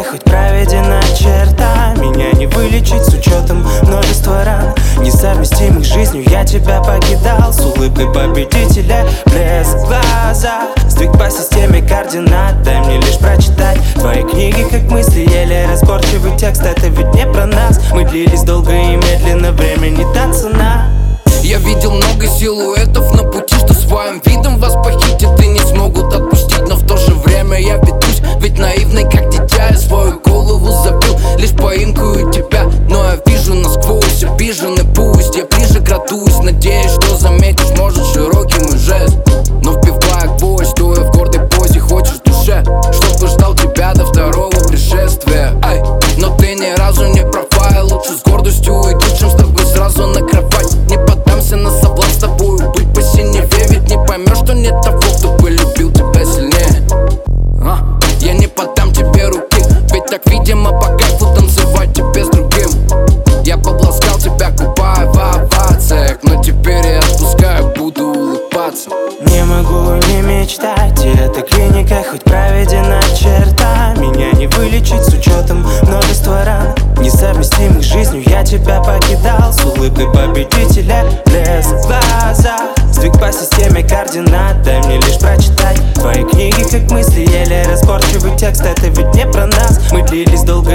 хоть проведена черта, меня не вылечить с учетом множества ран, несовместимых с жизнью. Я тебя покидал с улыбкой победителя, блеск в глаза, сдвиг по системе координат. Дай мне лишь прочитать твои книги, как мысли, еле разборчивый текст. Это ведь не про нас, мы длились долго и медленно, время не та цена. Я видел много силуэтов на пути, что своим видом вас похитят и не смогут отпустить. Но в то же время я ведусь, ведь наивный как дитя. Я свою голову забил, лишь поимкую тебя. Но я вижу насквозь, обиженный пусть. Я ближе крадусь, надеюсь, что заметишь, может, широкий мой жест. Но вбивая гвоздь, стоя в гордой позе, хочешь в душе, чтобы ждал тебя до второго пришествия. Ай, но ты ни разу не права, я лучше с гордостью уйду, чем с тобой сразу на кровать. Не поддамся на соблазн с тобою быть по синеве, ведь не поймешь, что нет того, кто бы любил тебя сильнее. Я не поддам тебе руки, ведь так, видимо, по кайфу танцевать тебе с другим. Я побласкал тебя, купая в овациях, но теперь я отпускаю, буду улыбаться. Не могу не мечтать, и эта клиника хоть проведена черта, меня не вылечить с учетом множества ран, несовместимых с жизнью. Я тебя покидал с улыбкой победителя, блеск в глаза, сдвиг по системе координат. Дай мне лишь прочитать твои книги, как мысли, еле разборчивый текст. Это ведь не про нас, мы длились долго